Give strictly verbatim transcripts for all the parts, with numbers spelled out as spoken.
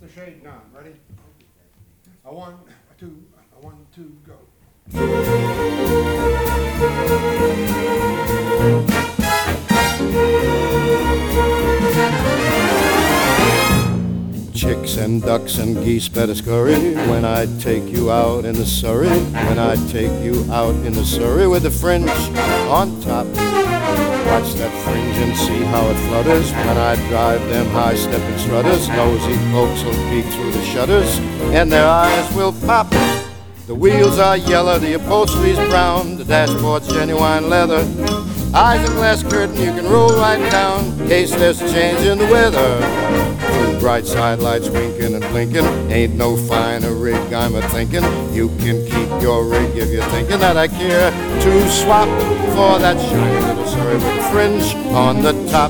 the shade down. Ready? A one, a two, a one, two, go. Chicks and ducks and geese better scurry when I take you out in the Surrey. When I take you out in the Surrey with the fringe on top. Watch that fringe and see how it flutters when I drive them high-stepping strutters. Nosy folks will peek through the shutters and their eyes will pop. The wheels are yellow, the upholstery's brown, the dashboard's genuine leather. Eyes a glass curtain you can roll right down in case there's a change in the weather. Two bright side lights winking and blinking, ain't no finer rig I'm a-thinking. You can keep your rig if you're thinking that I care to swap for that shiny little Surrey with a fringe on the top.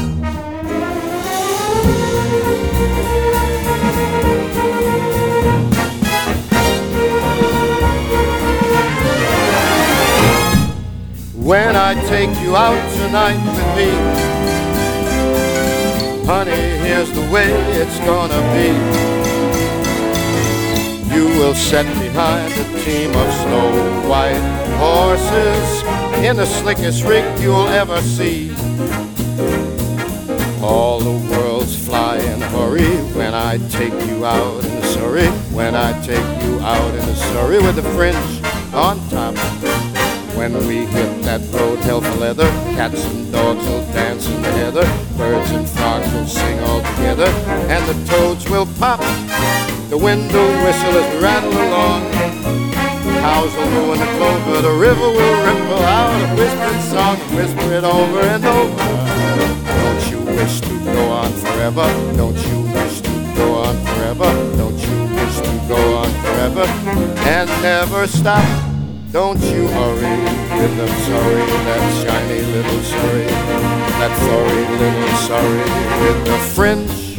When I take you out tonight with me, honey, here's the way it's gonna be. You will sit behind a team of snow white horses in the slickest rig you'll ever see. All the world's fly in a hurry when I take you out in the Surrey. When I take you out in the Surrey with the fringe on top. When we hit that road, hell for leather, cats and dogs will dance in the heather, birds and frogs will sing all together, and the toads will pop. The wind will whistle as we rattle along, cows will moo in the clover, the river will ripple out a whispering song and whisper it over and over. Don't you wish to go on forever? Don't you wish to go on forever? Don't you wish to go on forever and never stop? Don't you hurry with the Surrey, that shiny little Surrey, that furry little Surrey with the fringe